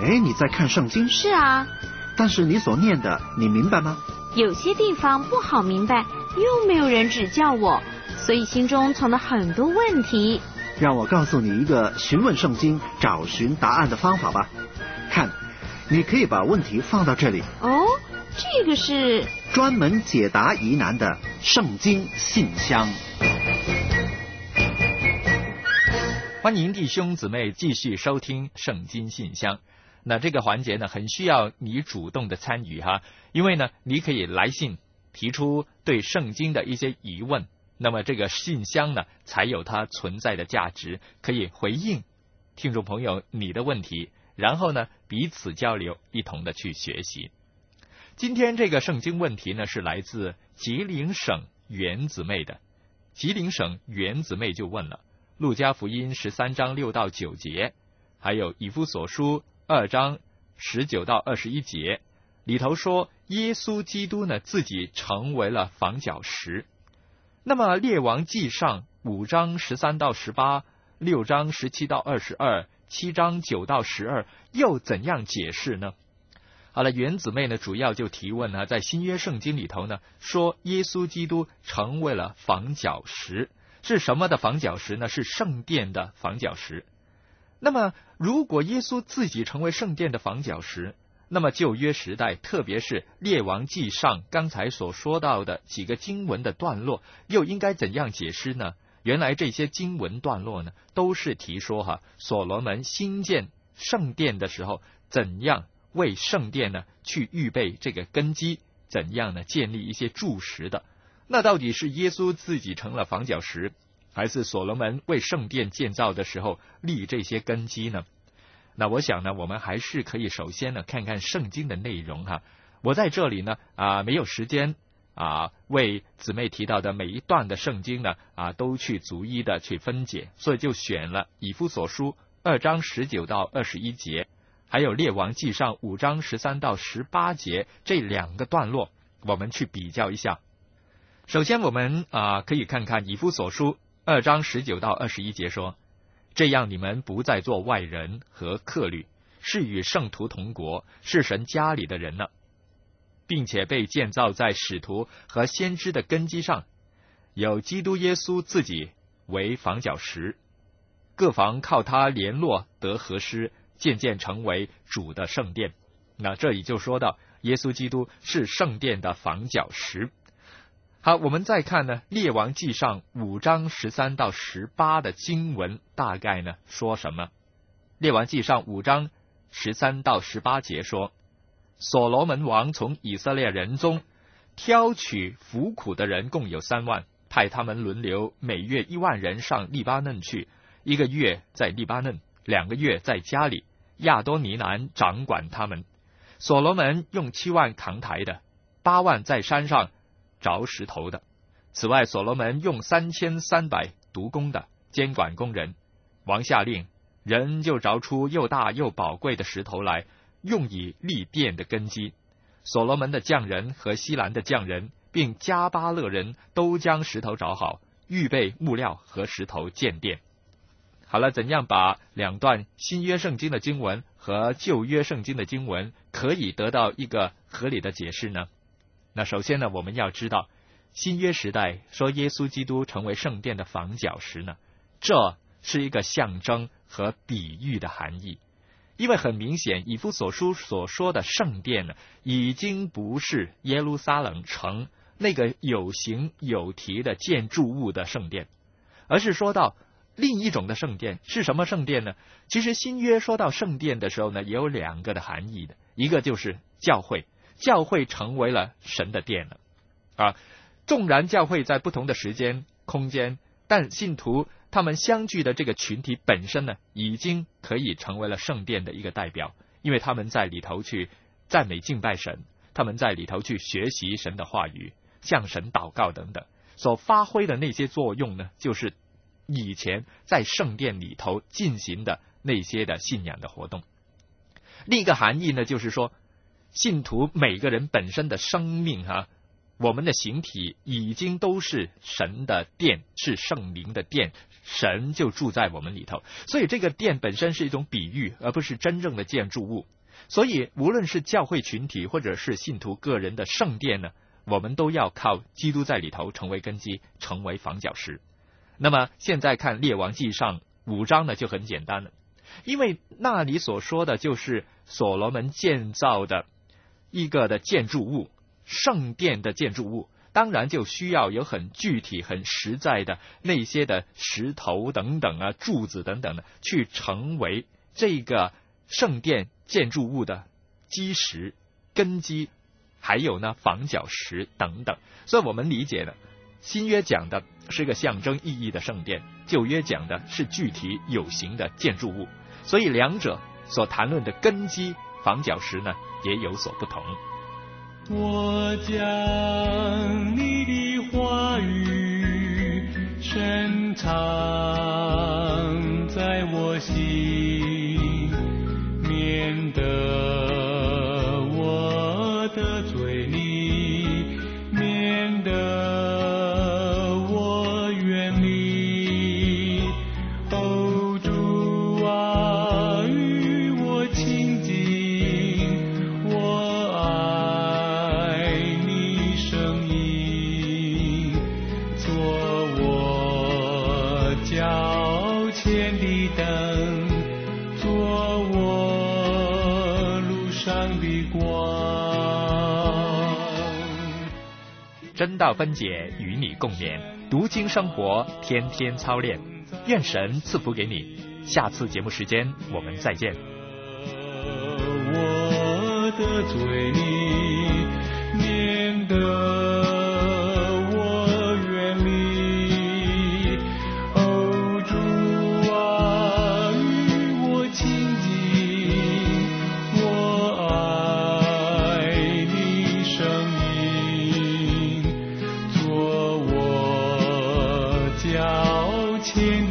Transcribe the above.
哎，你在看圣经？ 是啊。 但是你所念的，你明白吗？ 有些地方不好明白，又没有人指教我，所以心中存了很多问题。 让我告诉你一个询问圣经、找寻答案的方法吧。看，你可以把问题放到这里。 哦，这个是专门解答疑难的圣经信箱。 欢迎弟兄姊妹继续收听圣经信箱。那这个环节呢，很需要你主动的参与哈，因为呢，你可以来信提出对圣经的一些疑问，那么这个信箱呢，才有它存在的价值，可以回应听众朋友你的问题，然后呢，彼此交流，一同的去学习。今天这个圣经问题呢，是来自吉林省袁姊妹的。吉林省袁姊妹就问了，路加福音13章6到9节，还有以弗所书2章19到21节，里头说耶稣基督呢自己成为了房角石。那么列王纪上5章13到18、6章17到22、7章9到12又怎样解释呢？好了，袁姊妹呢主要就提问呢，在新约圣经里头呢说耶稣基督成为了房角石，是什么的房角石呢？是圣殿的房角石。那么如果耶稣自己成为圣殿的房角石，那么旧约时代，特别是列王纪上刚才所说到的几个经文的段落，又应该怎样解释呢？原来这些经文段落呢，都是提说所罗门兴建圣殿的时候，怎样为圣殿呢去预备这个根基，怎样呢建立一些柱石的。那到底是耶稣自己成了房角石，还是所罗门为圣殿建造的时候立这些根基呢？那我想呢，我们还是可以首先呢看看圣经的内容哈。我在这里呢没有时间为姊妹提到的每一段的圣经呢都去逐一的去分解，所以就选了以弗所书2章19到21节，还有列王纪上5章13到18节这两个段落，我们去比较一下。首先我们可以看看以弗所书2章19到21节说，这样你们不再做外人和客旅，是与圣徒同国，是神家里的人了，并且被建造在使徒和先知的根基上，有基督耶稣自己为房角石，各房靠他联络得合施，渐渐成为主的圣殿。那这里就说到耶稣基督是圣殿的房角石。好，我们再看呢，列王纪上5章13到18的经文大概呢说什么？列王纪上5章13到18节说，所罗门王从以色列人中挑取服苦的人共有3万，派他们轮流，每月1万人上利巴嫩去，1个月在利巴嫩，2个月在家里，亚多尼南掌管他们。所罗门用7万扛抬的，8万在山上凿石头的。此外，所罗门用3300督工的监管工人。王下令，人就凿出又大又宝贵的石头来，用以立殿的根基。所罗门的匠人和西兰的匠人，并加巴勒人都将石头凿好，预备木料和石头建殿。好了，怎样把两段新约圣经的经文和旧约圣经的经文可以得到一个合理的解释呢？那首先呢，我们要知道新约时代说耶稣基督成为圣殿的房角石呢，这是一个象征和比喻的含义。因为很明显，以弗所书所说的圣殿呢，已经不是耶路撒冷城那个有形有体的建筑物的圣殿，而是说到另一种的圣殿。是什么圣殿呢？其实新约说到圣殿的时候呢，也有2个的含义的，一个就是教会，教会成为了神的殿了纵然教会在不同的时间空间，但信徒他们相聚的这个群体本身呢，已经可以成为了圣殿的一个代表，因为他们在里头去赞美敬拜神，他们在里头去学习神的话语，向神祷告等等，所发挥的那些作用呢，就是以前在圣殿里头进行的那些的信仰的活动。另一个含义呢，就是说信徒每个人本身的生命我们的形体已经都是神的殿，是圣灵的殿，神就住在我们里头。所以这个殿本身是一种比喻，而不是真正的建筑物。所以无论是教会群体或者是信徒个人的圣殿呢，我们都要靠基督在里头成为根基，成为房角石。那么现在看列王纪上5章呢，就很简单了，因为那里所说的就是所罗门建造的一个的建筑物，圣殿的建筑物，当然就需要有很具体很实在的那些的石头等等啊，柱子等等的，去成为这个圣殿建筑物的基石、根基，还有呢房角石等等。所以我们理解了新约讲的是个象征意义的圣殿，旧约讲的是具体有形的建筑物，所以两者所谈论的根基房角石呢也有所不同。 我将你的话语深藏在我心，免得我得罪你，免得我远离。哦，主啊，与我亲近，我爱你声音，做我脚前的灯，做我路上的光。 真道分解，与你共勉，读经生活，天天操练，愿神赐福给你。下次节目时间我们再见。 我得罪你，免得我远离。哦，主啊，与我亲近，我爱你声音，做我脚前